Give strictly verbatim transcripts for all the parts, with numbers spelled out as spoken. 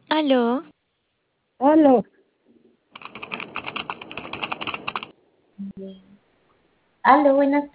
Aló, Aló, Aló, buenas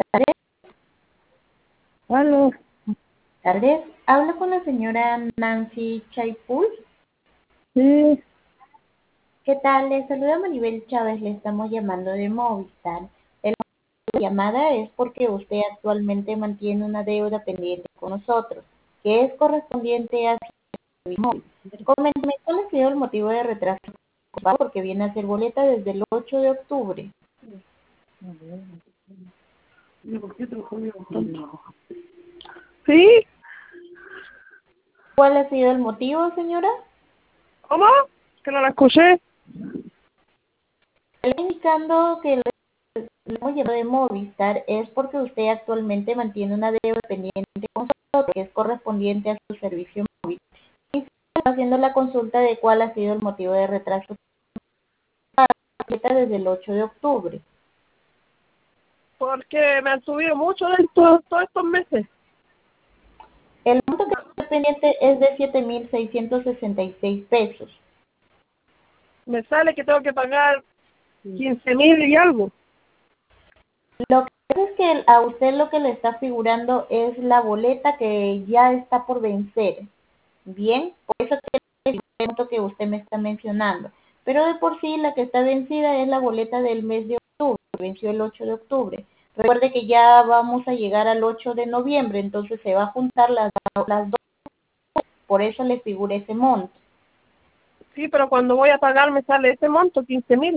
aló, tardes. Hablo con la señora Nancy Chaipul. sí, ¿Qué tal? Le saluda Maribel Chávez. Le estamos llamando de Movistar. El motivo de la llamada es porque usted actualmente mantiene una deuda pendiente con nosotros, que es correspondiente a su móvil. Coménteme cuál ha sido el motivo de retraso, porque viene a ser boleta desde el ocho de octubre. sí, ¿Cuál ha sido el motivo, señora? ¿cómo? Que no la escuché. Le estoy indicando que le hemos llamado de Movistar es porque usted actualmente mantiene una deuda pendiente con nosotros, que es correspondiente a su servicio móvil. Y está haciendo la consulta de cuál ha sido el motivo de retraso desde el ocho de octubre. Porque me han subido mucho de estos, todos estos meses. El monto que está pendiente es de siete mil seiscientos sesenta y seis pesos. Me sale que tengo que pagar quince mil y algo. Lo que pasa es que a usted lo que le está figurando es la boleta que ya está por vencer. Bien, por eso es el monto que usted me está mencionando. Pero de por sí la que está vencida es la boleta del mes de octubre, venció el ocho de octubre. Recuerde que ya vamos a llegar al ocho de noviembre, entonces se va a juntar las, las dos, por eso le figura ese monto. Sí, pero cuando voy a pagar me sale ese monto, quince mil.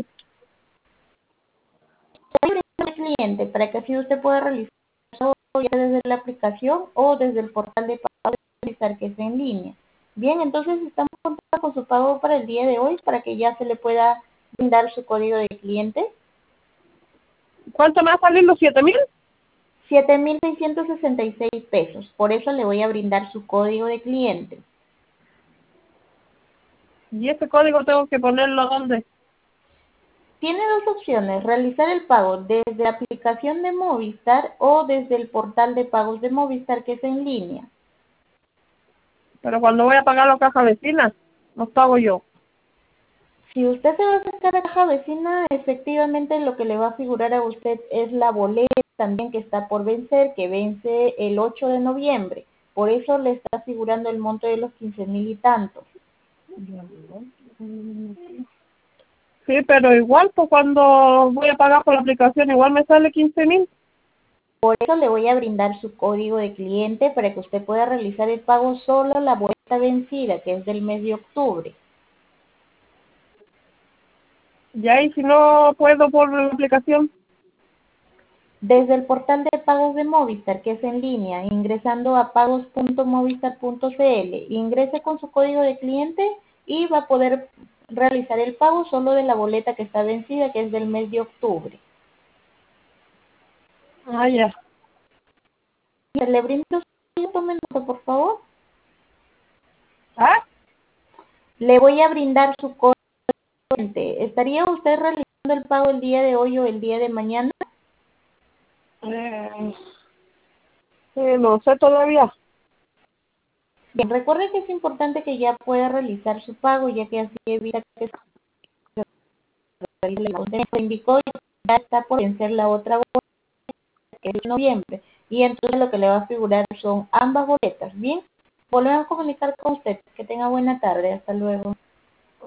Al cliente para que así usted pueda realizar ya desde la aplicación o desde el portal de pago que es en línea. Bien, entonces estamos contando con su pago para el día de hoy para que ya se le pueda brindar su código de cliente. ¿Cuánto me va a salir los siete mil? siete mil seiscientos sesenta y seis pesos. Por eso le voy a brindar su código de cliente. ¿Y ese código tengo que ponerlo dónde? Tiene dos opciones, realizar el pago desde la aplicación de Movistar o desde el portal de pagos de Movistar que es en línea. Pero cuando voy a pagar la caja vecina, no pago yo. Si usted se va a acercar a caja vecina, efectivamente lo que le va a figurar a usted es la boleta también que está por vencer, que vence el ocho de noviembre. Por eso le está figurando el monto de los quince mil y tantos. Sí, pero igual, pues cuando voy a pagar por la aplicación, igual me sale quince mil. Por eso le voy a brindar su código de cliente para que usted pueda realizar el pago solo la boleta vencida, que es del mes de octubre. Y ahí si no puedo por la aplicación. Desde el portal de pagos de Movistar, que es en línea, ingresando a pagos punto movistar punto c l, ingrese con su código de cliente y va a poder realizar el pago solo de la boleta que está vencida, que es del mes de octubre. Ah, ya. Le brindo su tome nota, por favor. ¿Ah? Le voy a brindar su código de cliente. ¿Estaría usted realizando el pago el día de hoy o el día de mañana? Eh, eh, no sé todavía. Bien, recuerde que es importante que ya pueda realizar su pago, ya que así evita que se realice la boleta. Le indicó y ya está por vencer la otra boleta, que es de noviembre. Y entonces lo que le va a figurar son ambas boletas. Bien, volvemos a comunicar con usted. Que tenga buena tarde. Hasta luego.